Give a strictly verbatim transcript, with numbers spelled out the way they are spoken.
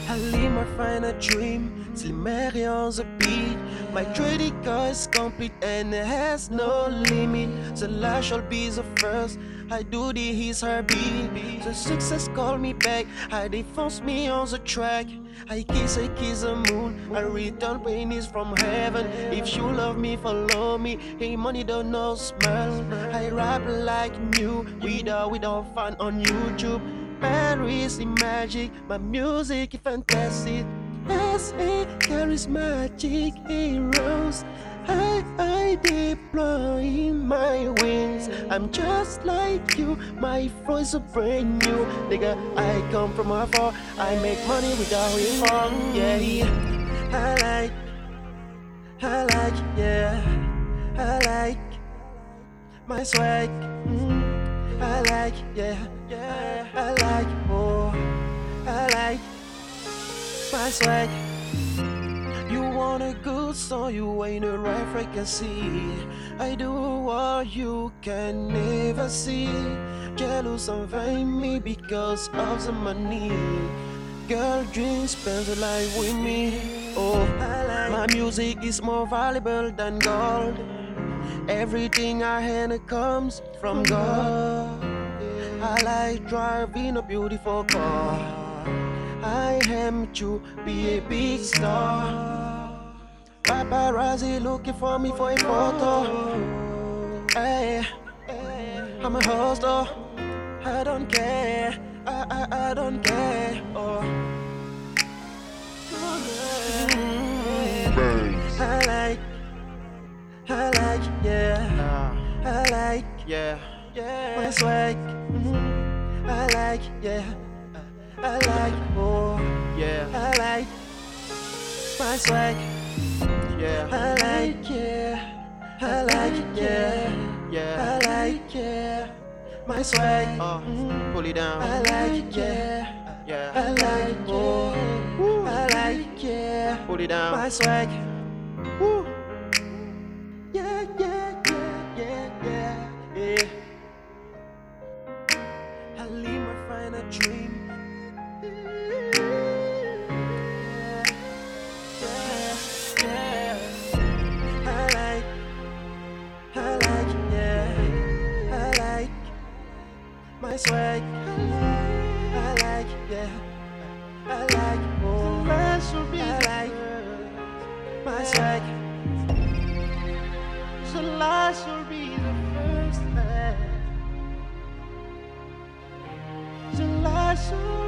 I live my final dream, Slimmery on the beat. My trading car is complete and it has no limit. The last shall be the first. I do the his heartbeat. The success call me back. I they force me on the track. I kiss, I kiss the moon. I return pain is from heaven. If you love me, follow me. Hey, money don't know smell. I rap like new, without without fun on YouTube. Paris is magic, my music is fantastic. As a charismatic heroes, I, I deploy my wings. I'm just like you, my voice is brand new. Nigga, I come from afar, I make money without reform. Yeah, yeah, I like, I like, yeah, I like my swag. Mm. I like, yeah, yeah, I like, oh, I like my swag. You want a good song, you ain't the right frequency. I do what you can never see. Jealous and find me because of the money. Girl dreams spend the life with me. Oh, I like my music is more valuable than gold. Everything I hand comes from God. I like driving a beautiful car. I am to be a big star. Paparazzi looking for me for a photo. Hey, I'm a hustler. I don't care. I I, I don't care. Oh. Mm-hmm. I like. I like, yeah, I like, yeah, yeah, my swag. Mm-hmm. I like, yeah, I like, oh, yeah, I like my swag. Yeah, I like, yeah, I like, yeah, yeah, I like, yeah, my swag. Oh, mm-hmm. Pull it down. I like, yeah, yeah, I like, oh, I like, yeah, pull it down. My swag. Woo. Yeah, yeah, yeah, yeah, yeah, yeah. I live my final dream. Yeah, yeah, yeah. I like, I like, yeah, I like my swag. I like, yeah, I like, oh, I like my swag. The last will be the first. The last will